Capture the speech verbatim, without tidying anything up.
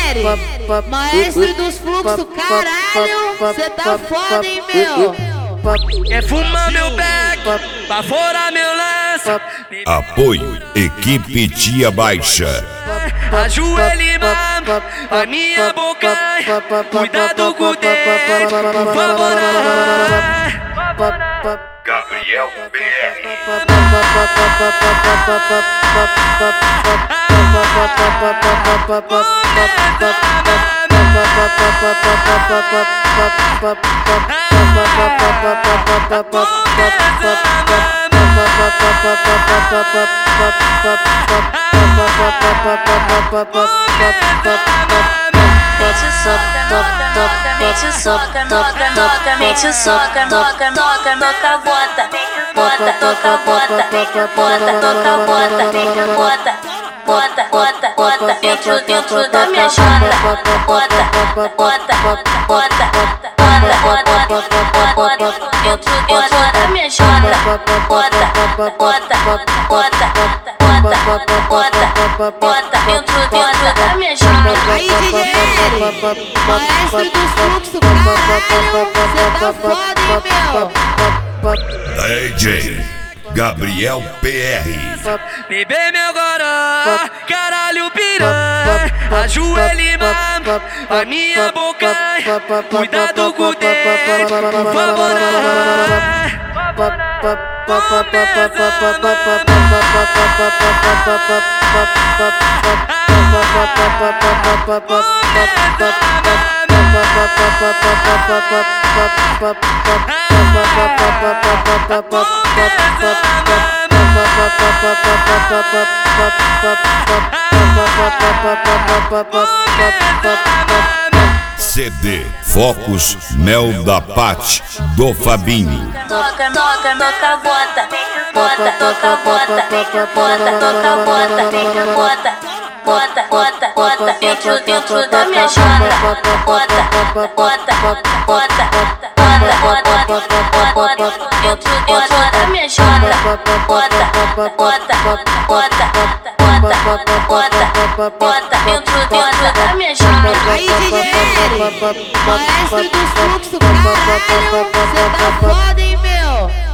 Maestro dos fluxos, caralho, cê tá foda, hein, meu? Quer fumar meu beck, pra fora meu lance. Apoio Equipe Tia Baixa. Ajoelhe, mano, a minha boca. Cuidado com o dedo, por favor. Gabriel P R. Mete soca, noca, noca, mete soca, noca, noca, noca, bota, bota, toca, bota, bota, toca, bota, bota, bota, bota, bota, dentro, dentro da minha jota, bota, bota, bota, bota, bota, bota, dentro, dentro da minha jota, bota, bota, bota, bota, bota, bota, dentro, dentro da minha jota. Aí, D J, maestro dos fluxos, caralho, cê tá foda, hein, meu? D J Gabriel P R. Bebê meu goró, caralho piranha. Ajoelhe, mano, a minha boca. Cuidado com o dedo, por favor. C D Focus Mel da Pati do Fabinho. Toca, toca, toca, bota, bota, toca, bota, bota, toca, bota, bota, bota, bota, bota, dentro, dentro da minha jota, bota, bota, bota, bota, bota, bota, dentro, dentro da minha jota, bota, bota, bota, bota, bota, bota, dentro, dentro da minha jota. Aí, D J, maestro dos fluxos, caralho, cê tá foda, hein, meu?